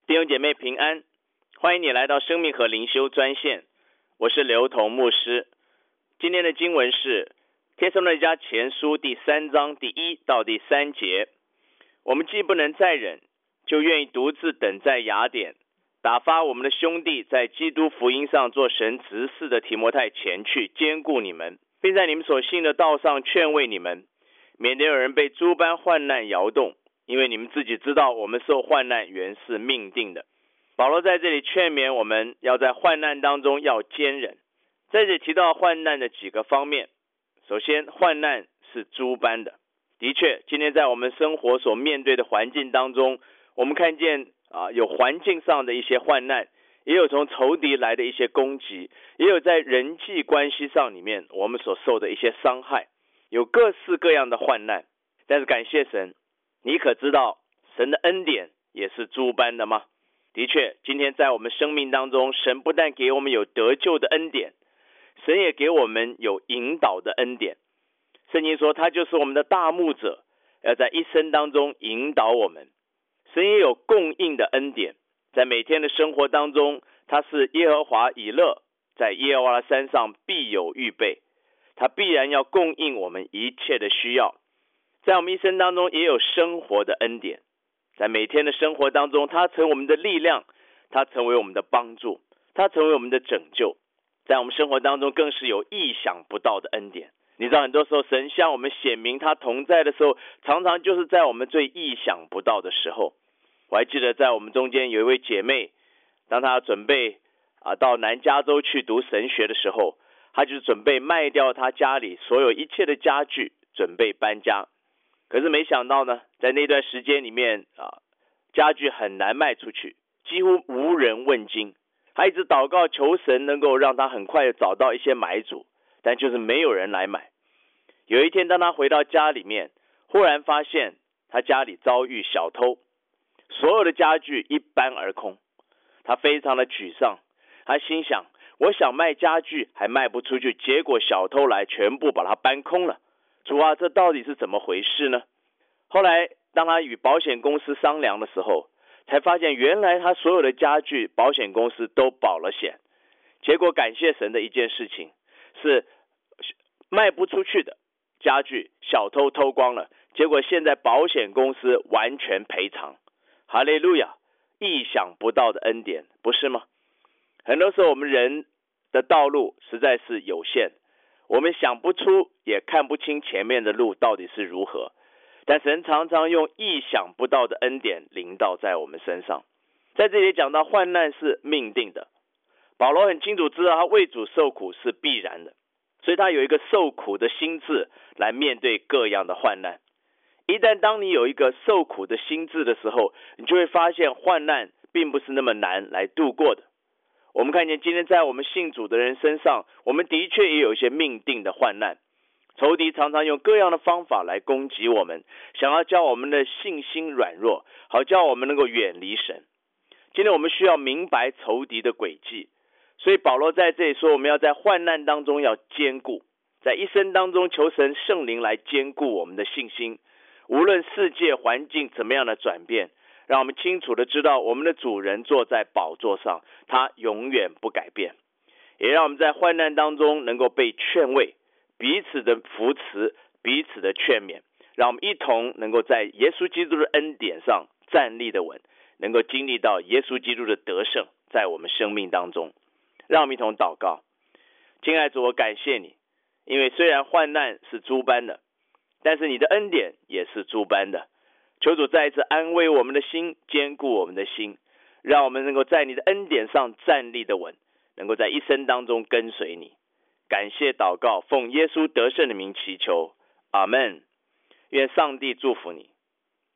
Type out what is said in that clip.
弟兄姐妹平安，欢迎你来到生命和灵修专线，我是刘同牧师。今天的经文是帖撒罗尼迦前书第3章第1到第3节。我们既不能再忍，就愿意独自等在雅典，打发我们的兄弟在基督福音上做神执事的提摩太前去，兼顾你们，并在你们所信的道上劝慰你们，免得有人被诸般患难摇动，因为你们自己知道我们受患难原是命定的。保罗在这里劝勉我们要在患难当中要坚忍。在这里提到患难的几个方面，首先患难是诸般的。的确，今天在我们生活所面对的环境当中，我们看见有环境上的一些患难，也有从仇敌来的一些攻击，也有在人际关系上里面我们所受的一些伤害，有各式各样的患难。但是感谢神，你可知道神的恩典也是诸般的吗？的确，今天在我们生命当中，神不但给我们有得救的恩典，神也给我们有引导的恩典。圣经说他就是我们的大牧者，要在一生当中引导我们。神也有供应的恩典，在每天的生活当中，他是耶和华以勒，在耶和华的山上必有预备，他必然要供应我们一切的需要。在我们一生当中也有生活的恩典，在每天的生活当中，他成为我们的力量，他成为我们的帮助，他成为我们的拯救。在我们生活当中更是有意想不到的恩典。你知道很多时候神向我们显明他同在的时候，常常就是在我们最意想不到的时候。我还记得在我们中间有一位姐妹，当她准备到南加州去读神学的时候，她就准备卖掉她家里所有一切的家具，准备搬家。可是没想到呢，在那段时间里面家具很难卖出去，几乎无人问津。她一直祷告求神能够让她很快的找到一些买主，但就是没有人来买。有一天当她回到家里面，忽然发现她家里遭遇小偷，所有的家具一搬而空。她非常的沮丧，她心想，我想卖家具还卖不出去，结果小偷来全部把它搬空了。主啊，这到底是怎么回事呢？后来当她与保险公司商量的时候，才发现原来她所有的家具保险公司都保了险。结果感谢神的一件事情是卖不出去的家具小偷偷光了，结果现在保险公司完全赔偿。哈利路亚，意想不到的恩典，不是吗？很多时候我们人的道路实在是有限，我们想不出也看不清前面的路到底是如何，但神常常用意想不到的恩典临到在我们身上。在这里讲到患难是命定的，保罗很清楚知道他为主受苦是必然的，所以他有一个受苦的心志来面对各样的患难。一旦当你有一个受苦的心志的时候，你就会发现患难并不是那么难来度过的。我们看见今天在我们信主的人身上，我们的确也有一些命定的患难。仇敌常常用各样的方法来攻击我们，想要叫我们的信心软弱，好叫我们能够远离神。今天我们需要明白仇敌的诡计，所以保罗在这里说，我们要在患难当中要坚固，在一生当中求神圣灵来坚固我们的信心。无论世界环境怎么样的转变，让我们清楚的知道我们的主人坐在宝座上，他永远不改变。也让我们在患难当中能够被劝慰，彼此的扶持，彼此的劝勉，让我们一同能够在耶稣基督的恩典上站立的稳，能够经历到耶稣基督的得胜在我们生命当中。让我们一同祷告。亲爱的主，我感谢你，因为虽然患难是诸般的，但是你的恩典也是诸般的。求主再一次安慰我们的心，坚固我们的心，让我们能够在你的恩典上站立的稳，能够在一生当中跟随你。感谢祷告，奉耶稣得胜的名祈求，阿们。愿上帝祝福你。